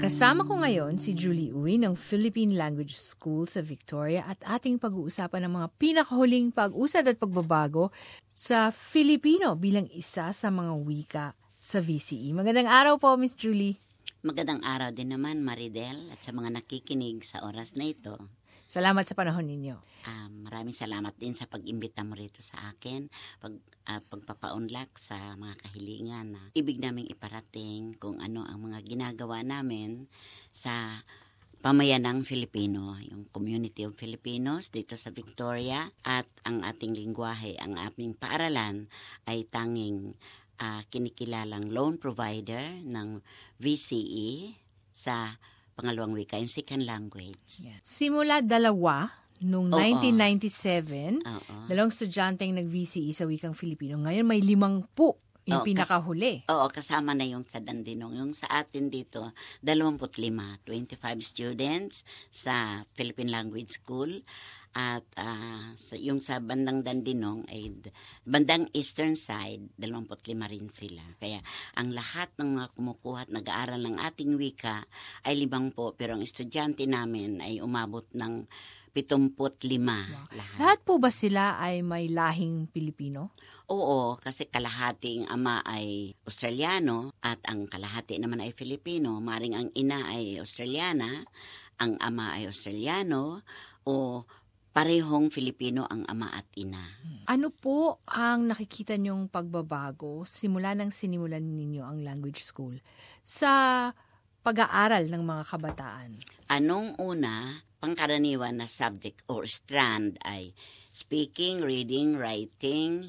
Kasama ko ngayon si Julie Uy ng Philippine Language School sa Victoria at ating pag-uusapan ng mga pinakahuling pag-usad at pagbabago sa Filipino bilang isa sa mga wika sa VCE. Magandang araw po, Miss Julie. Magandang araw din naman, Maridel, at sa mga nakikinig sa oras na ito. Salamat sa panahon ninyo. Maraming salamat din sa pag-imbita mo rito sa akin, pagpapaunlak sa mga kahilingan na ibig naming iparating kung ano ang mga ginagawa namin sa pamayanang Filipino, yung community of Filipinos dito sa Victoria, at ang ating lingwahe, ang aming paaralan ay tanging kinikilalang loan provider ng VCE sa pangalawang wika, yung second language. Yeah. Simula dalawa, noong 1997, dalawang estudyanteng nag-VCE sa wikang Filipino. Ngayon may 50 yung pinakahuli. Kasama na yung sa Dandenong. Yung sa atin dito, 25 students sa Philippine Language School. At yung sa bandang Dandenong ay bandang eastern side, 25 rin sila. Kaya ang lahat ng mga kumukuha at nag-aaral ng ating wika ay 50, pero ang estudyante namin ay umabot ng 75. Wow. Lahat po ba sila ay may lahing Pilipino? Oo, kasi kalahating ama ay Australiano at ang kalahati naman ay Filipino. Maring ang ina ay Australiana, ang ama ay Australiano, o parehong Filipino ang ama at ina. Ano po ang nakikita niyong pagbabago simula nang sinimulan ninyo ang language school sa pag-aaral ng mga kabataan? Anong una, pangkaraniwan na subject or strand ay speaking, reading, writing,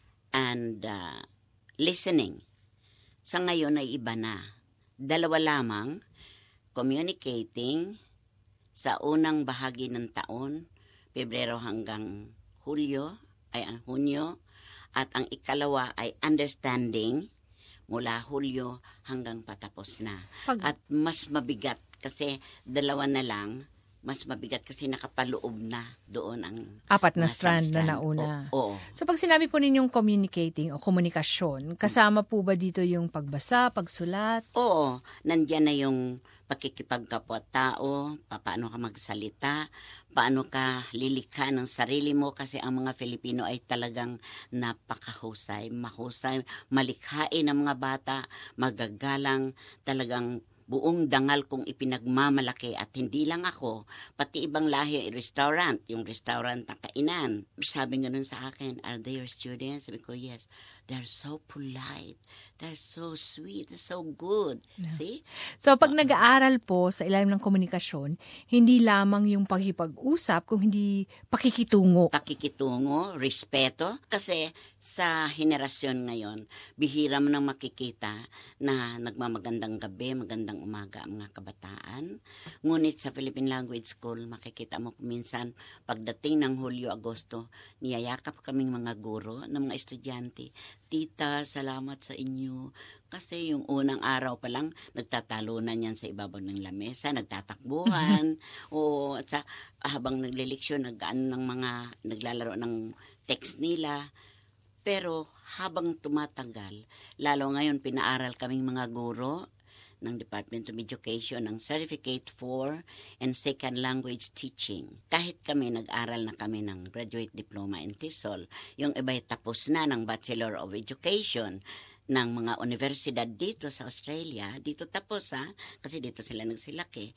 and listening. Sa ngayon ay iba na. 2 lamang, communicating sa unang bahagi ng taon, Pebrero hanggang Hunyo, at ang ikalawa ay understanding mula Hulyo hanggang patapos na. At mas mabigat kasi 2 na lang, mas mabigat kasi nakapaloob na doon ang 4 na strand na nauna. Oo. So pag sinabi po ninyong communicating o komunikasyon, kasama po ba dito yung pagbasa, pagsulat? Oo, nandiyan na yung pakikipagkapwa-tao, paano ka magsalita, paano ka lilikha ng sarili mo, kasi ang mga Filipino ay talagang napakahusay, mahusay, malikhain ang mga bata, magagalang, talagang buong dangal kong ipinagmamalaki, at hindi lang ako, pati ibang lahi, restaurant, yung restaurant na kainan. Sabi nga nun sa akin, are they your students? Sabi ko, yes. They're so polite. They're so sweet. They're so good. Yeah. See? So pag nag-aaral po sa ilalim ng komunikasyon, hindi lamang yung pakikipag-usap, kung hindi pakikitungo. Pakikitungo, respeto. Kasi sa henerasyon ngayon, bihira mo nang makikita na nagmamagandang gabi, magandang umaga ang mga kabataan. Ngunit sa Philippine Language School, makikita mo minsan pagdating ng Hulyo, Agosto, niyayakap kaming mga guro ng mga estudyante. Tita, salamat sa inyo. Kasi yung unang araw pa lang, nagtatalunan yan sa ibabaw ng lamesa, nagtatakbuhan, o at sa habang nagleleksyon, naglalaro ng text nila. Pero habang tumatagal, lalo ngayon pinaaral kaming mga guro ng Department of Education ng Certificate for and Second Language Teaching. Kahit kami nag-aral na kami ng Graduate Diploma in TESOL, yung iba'y tapos na ng Bachelor of Education ng mga universidad dito sa Australia. Dito tapos kasi dito sila nagsilaki.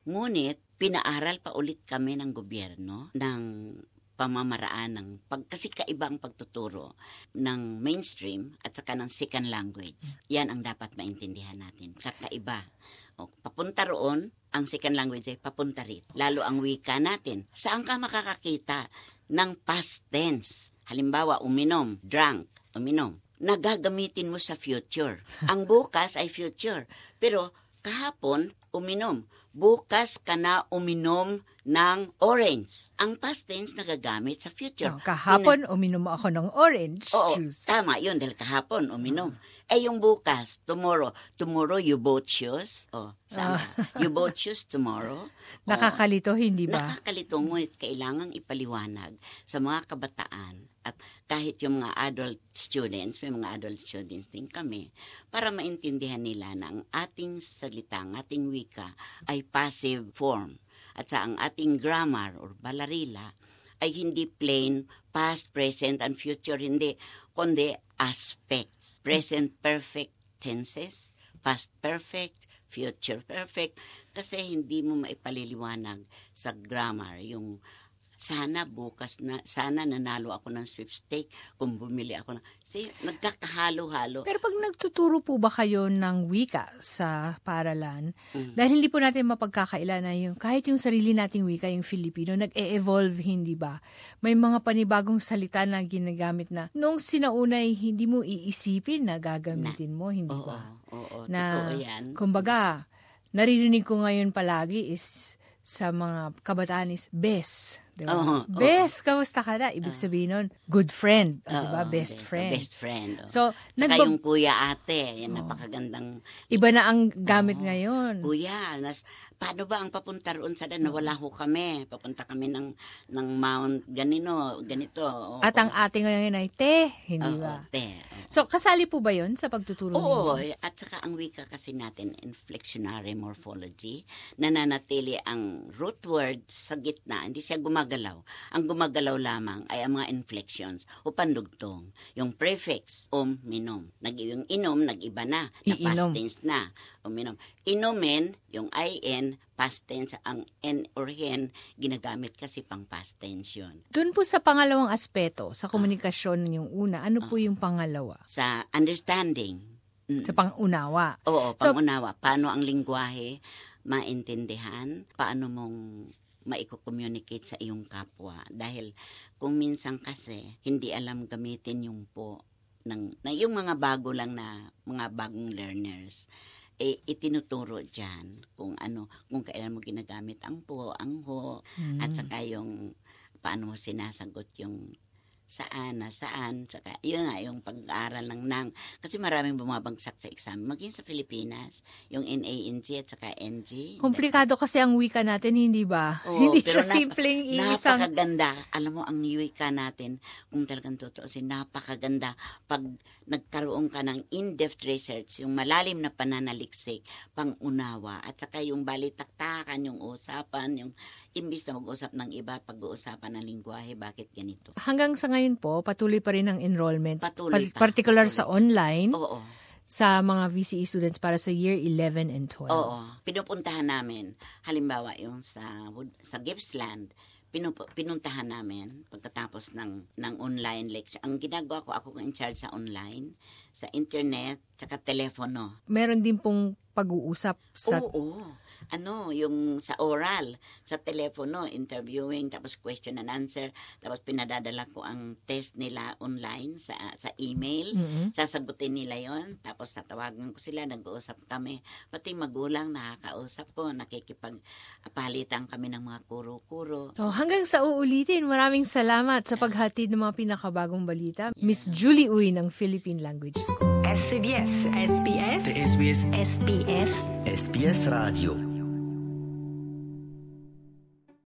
Ngunit pinaaral pa ulit kami ng gobyerno ng pamamaraan ng kasi kaiba ang pagtuturo ng mainstream at saka ng second language. Yan ang dapat maintindihan natin. Kakaiba. Papunta roon, ang second language ay papunta rito. Lalo ang wika natin. Saan ka makakakita ng past tense? Halimbawa, uminom, drank, uminom. Nagagamitin mo sa future. Ang bukas ay future. Pero kahapon, uminom. Bukas ka na uminom ng orange. Ang past tense nagagamit sa future. Kahapon, uminom ako ng orange juice. Tama, yun, dahil kahapon, uminom. Yung bukas, tomorrow you bought shoes. You bought shoes tomorrow. Nakakalito, hindi ba? Nakakalito, ngunit kailangang ipaliwanag sa mga kabataan at kahit yung mga adult students, may mga adult students din kami, para maintindihan nila na ang ating salita, ang ating wika ay passive form. At sa ang ating grammar or balarila ay hindi plain past, present, and future, hindi, kundi aspects. Present perfect tenses, past perfect, future perfect, kasi hindi mo maipaliliwanag sa grammar yung sana nanalo ako ng sweepstake kung bumili ako ng... nagkakahalo-halo. Pero pag nagtuturo po ba kayo ng wika sa paaralan, dahil hindi po natin mapagkakaila na kahit yung sarili nating wika, yung Filipino, nag-e-evolve, hindi ba? May mga panibagong salita na ginagamit na noong sinaunay, hindi mo iisipin na gagamitin mo, hindi ba? Oo, na, totoo yan. Kumbaga, naririnig ko ngayon palagi is sa mga kabataan is best. Diba? Best, kamusta ka na? Ibig sabihin nun, good friend. Diba? Best friend. Best friend. So, saka yung kuya ate, yan napakagandang... Iba na ang gamit ngayon. Kuya, paano ba ang papunta roon sa nawala ho kami. Papunta kami ng Mount ganito. At ang ate ngayon ay te, hindi ba? Te. So, kasali po ba yun sa pagtuturo Oo, ninyo? at saka ang wika kasi natin, inflectionary morphology, nananatili ang root word sa gitna, hindi siya gumagalaw. Ang gumagalaw lamang ay ang mga inflections o pandugtong. Yung prefix, minom. Yung inom, nag-iba na past tense na. Uminom. Inumin, yung in, past tense, ang n or hen, ginagamit kasi pang past tense yun. Doon po sa pangalawang aspeto, sa komunikasyon yung una, ano po yung pangalawa? Sa understanding. Sa pangunawa. Oo, pangunawa. Paano ang lingwahe maintindihan? Paano mong maiko-communicate sa iyong kapwa? Dahil kung minsan kasi hindi alam gamitin yung po na yung mga bago lang na mga bagong learners, itinuturo dyan kung kailan mo ginagamit ang po, ang ho, at saka yung paano mo sinasagot yung saan, saka yun nga, yung pag-aaral ng nang. Kasi maraming bumabagsak sa exam. Maging sa Pilipinas, yung NANG at saka NG. Komplikado kasi ang wika natin, hindi ba? Hindi siya simpleng isang... Napakaganda. Alam mo, ang wika natin, kung talagang tutuusin, napakaganda. Pag nagkaroon ka ng in-depth research, yung malalim na pananaliksik, pang-unawa, at saka yung balitaktakan, yung usapan, yung imbis na mag-usap ng iba, pag-uusapan ng lingwahe, bakit ganito? Hanggang sa ngayon po, patuloy pa rin ang enrollment. Particular sa online. Oo. Sa mga VCE students para sa year 11 and 12. Oo. Pinupuntahan namin, halimbawa yung sa Gippsland, pinuntahan namin pagkatapos ng online lecture. Ang ginagawa ko, ako in charge sa online, sa internet, tsaka telepono. Meron din pong pag-uusap sa... Oo. Yung sa oral, sa telepono, interviewing, tapos question and answer, tapos pinadadala ko ang test nila online sa email, sasagutin nila yon, tapos tatawagan ko sila, nag-uusap kami, pati magulang nakakausap ko, nakikipagpalitan kami ng mga kuro-kuro. So, hanggang sa uulitin, maraming salamat sa paghatid ng mga pinakabagong balita. Miss Julie Uy ng Philippine Language School. SBS. SBS. SBS. SBS. SBS Radio.